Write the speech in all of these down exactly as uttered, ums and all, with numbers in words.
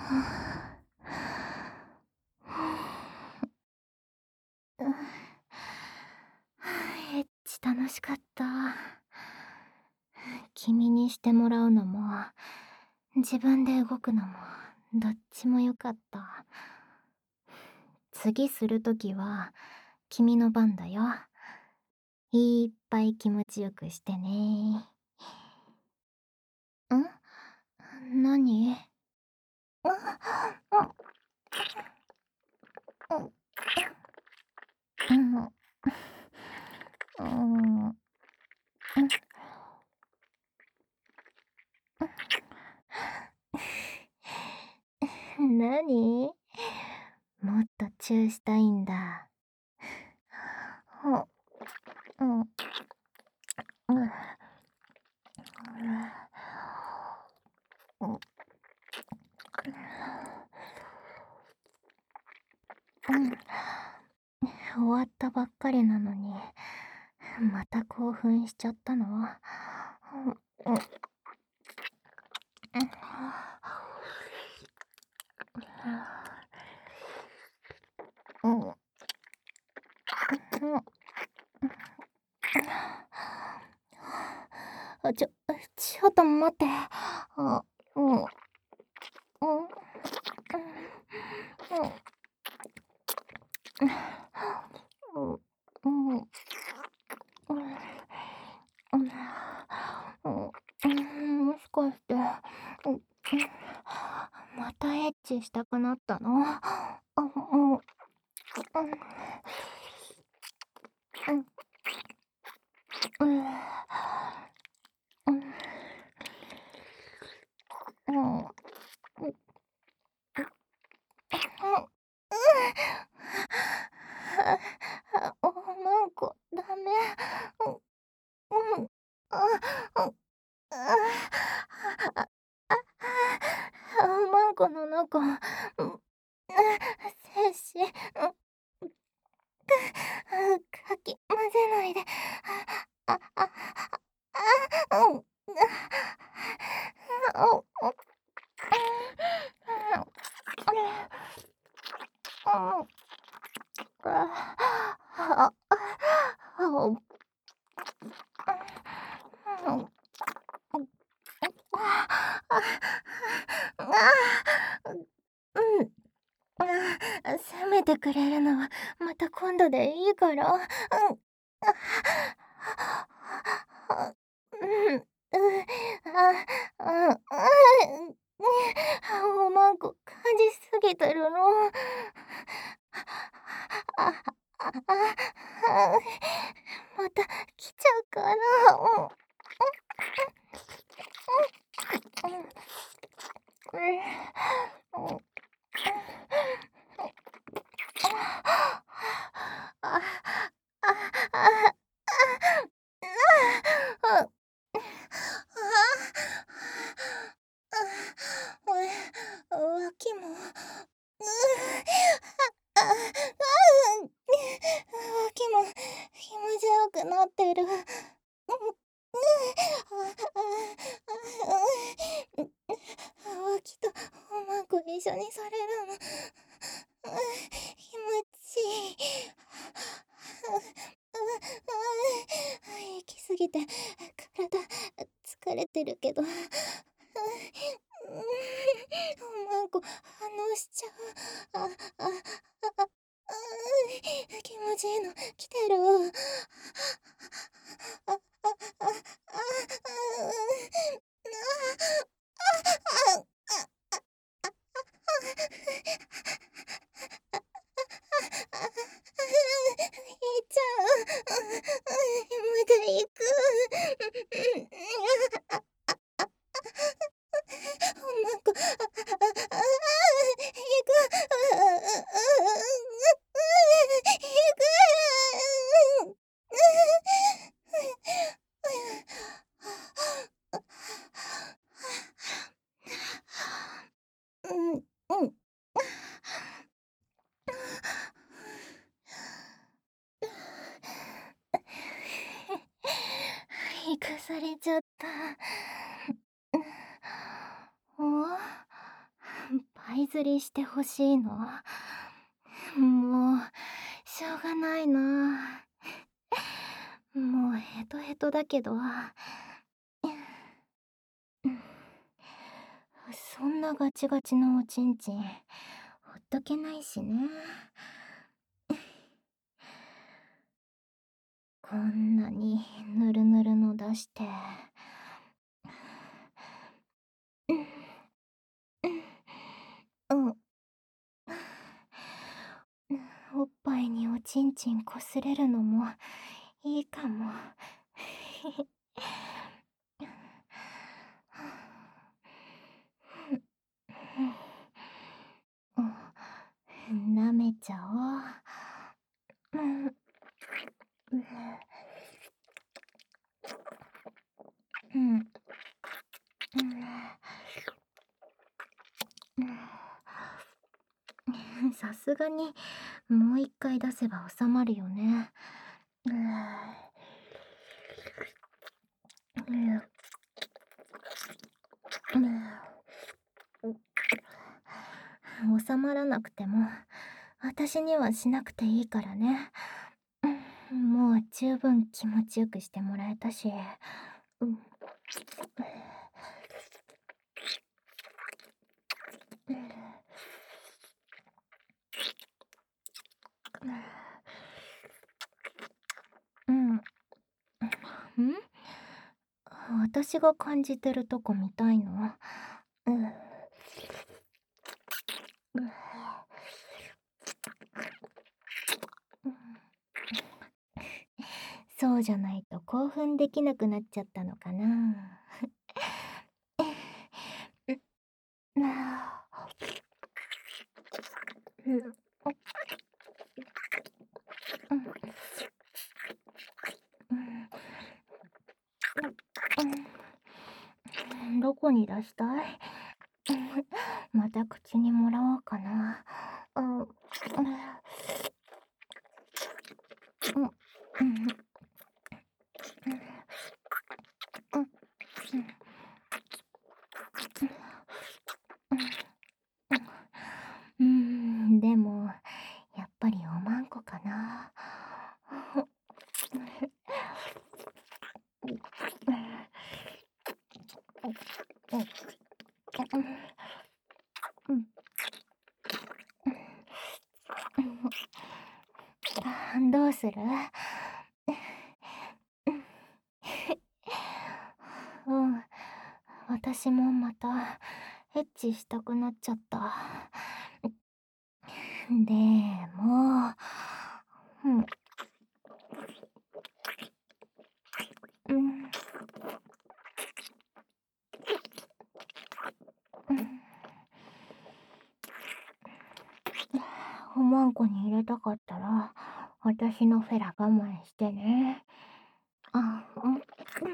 うん。エッチ楽しかった。君にしてもらうのも、自分で動くのも、どっちも良かった。次するときは、君の番だよ。いっぱい気持ちよくしてね。ん？何？あ、あ、うん。うん。うん。うん。何？もっとチューしたいんだ。ほ、うん。うん。うん。うん。終わったばっかりなのに、また興奮しちゃったの？うん。うん。うん。うん。あ、ちょ、ちょっと待って。あ、うん。うん。うん。うん。うん。うん。うん。うん。もしかして、うん、またエッチしたくなったの？あ、うん。うん。うん。うん。うん。うん。うん。うん。あ、おまんこ、ダメ。うん、うん。あ、うん。ああ、あ、おまんこの中、うん、精子、うん、かき混ぜないで。あ、あ、あ、あ、うん、あ、お、お、うん。ああ、あ、お、うん。うん。責めてくれるのはまた今度でいいから。うん。うん。うん。あ、あ、あ、おまんこ感じすぎてるの。あ、あ、あ、また来ちゃうかな。うん。うん。うん。うん。うん。あ、あ、あ、あ、あ、脇も、あ、あ、脇も気持ちよくなってる。うん、脇とおまんこ一緒にされるの、気持ちいい。行き過ぎて体疲れてるけど、おまんこ反応しちゃう。あ、あ、あ、あ、気持ちいいの来てる。あ、あ、あ、あ、あ、行っちゃう。また行く。おまんこ、あ、あ、行く。行く。 這いずりしてほしいの。もう、しょうがないな。もうヘトヘトだけど、そんなガチガチのおちんちん、ほっとけないしね。こんなにぬるぬるの出して。うん。おっぱいにおちんちんこすれるのもいいかも。舐めちゃおう。うん。うん。さすがにもう一回出せば収まるよね。収まらなくても私にはしなくていいからね。もう十分気持ちよくしてもらえたし。うん。うん。ん？私が感じてるとこ見たいの？うん。そうじゃないと興奮できなくなっちゃったのかな。どこに出したい？また口にもらおうかな。うん。うん。うーん、でも、やっぱりおまんこかな。どうする？うん、私もまたエッチしたくなっちゃった。でも、うん。うん。うん。おまんこに入れたかったら、私のフェラ我慢してね。あ、うん。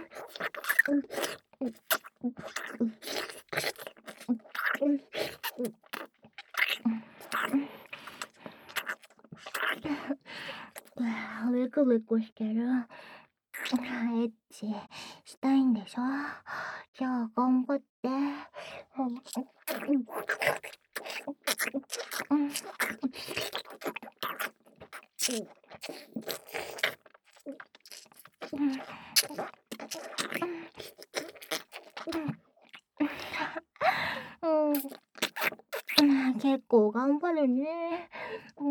ベクベクしてる。エッチしたいんでしょ？じゃあ頑張って。うん。うん。結構頑張るね。うん。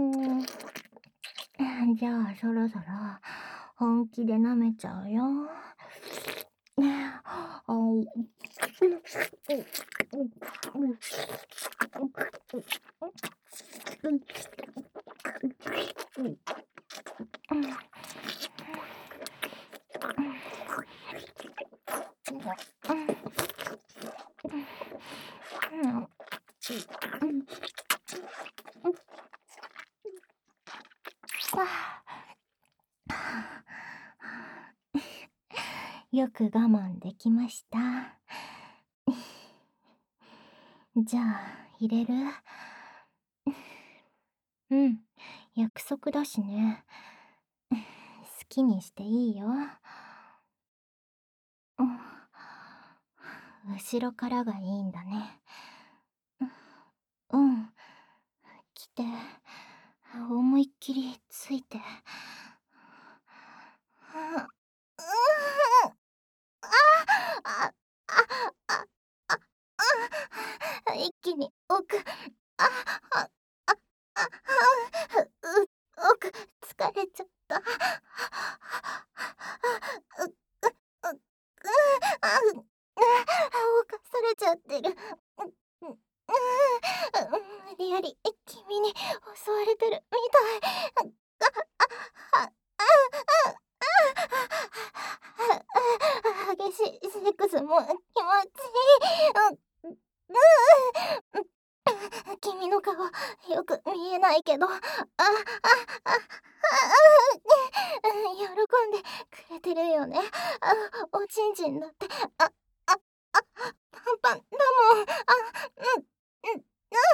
じゃあそろそろ本気で舐めちゃうよ。あう。よく我慢できました。じゃあ入れる？うん、約束だしね。好きにしていいよ。うん。後ろからがいいんだね。うん、 一気に奥、あ、あ、あ、あ、あ、う、奥、疲れちゃった。う、う、う、あ、う、犯されちゃってる。う、う、う、無理やり君に襲われてるみたい。あ、あ、あ、あ、あ、激しいセックスも気持ちいい。う、う、う、君の顔よく見えないけど、あ、あ、あ、あ、喜んでくれてるよね。あ、おちんちんだって、あ、あ、あ、パンパンだもん。あ、うん、うん、うん。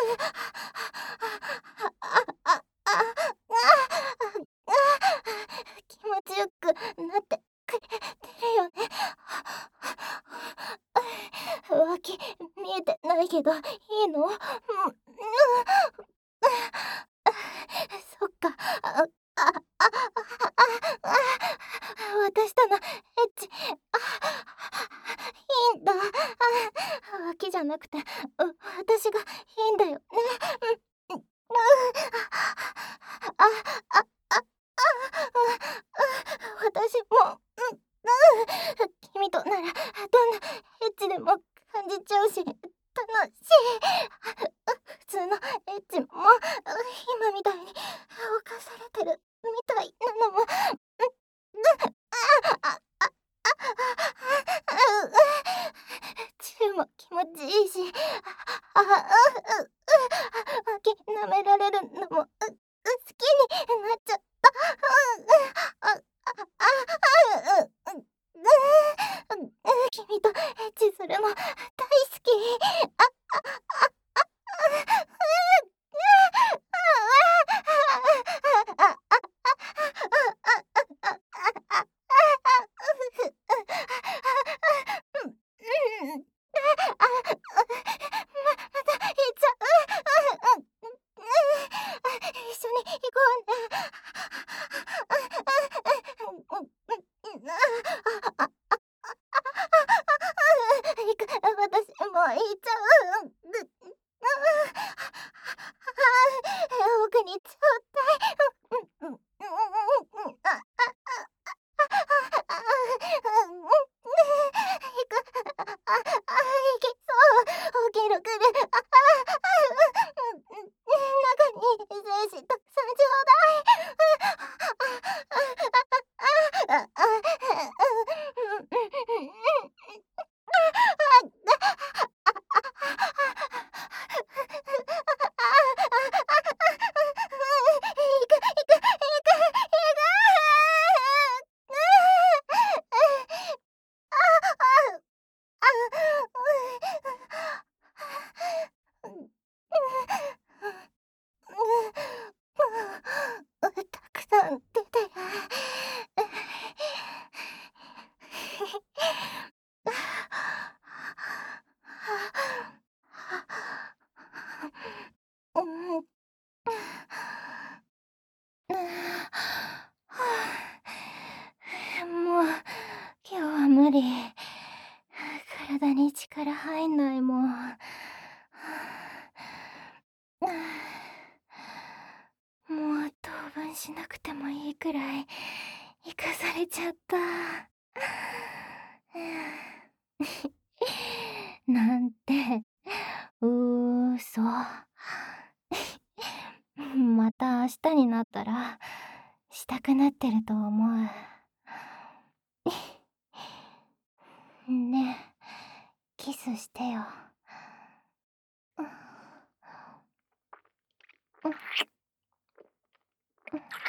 あ、あ、あ、あ、あ、気持ちよくなってくれてるよね。浮気見えてないけどいいの？うん、うん、そっか。あ、あ、あ、あ、あ、私とのエッチ、あ、いいんだ。あ、浮気じゃなくて、う、私がいいんだよね。うん、うん、あ、あ、あ、あ、私も、うん、うん、君とならどんなエッチでも感じちゃうし、楽しい。普通のエッチも今みたいに犯されてるみたいなのも、うん、うん、あ、あ、あ、あ、チューも気持ちいいし、あ、あ、う、う、脇舐められるのも、う、う、好きになっちゃった。うん、あ、あ、あ、う、う、う、う、君とエッチするの大好き。あ、あ、あ、あ、一緒に行こうね。行く、私もう行っちゃう。奥にちょうだい。うん、うん、うん、うん、うん、あ、行く。あ、あ、行けそう。起きるくる。あ、うん、うん、中に精子たくさんちょうだい。あ、あ、うん、うん、うん、たくさん出てる。うん。もう、今日は無理。体に力入んないもん。もう当分しなくてもいいくらい生かされちゃった。なんて、うーそ。また明日になったらしたくなってると思う。ねえ、キスしてよ。うん、うん、うん。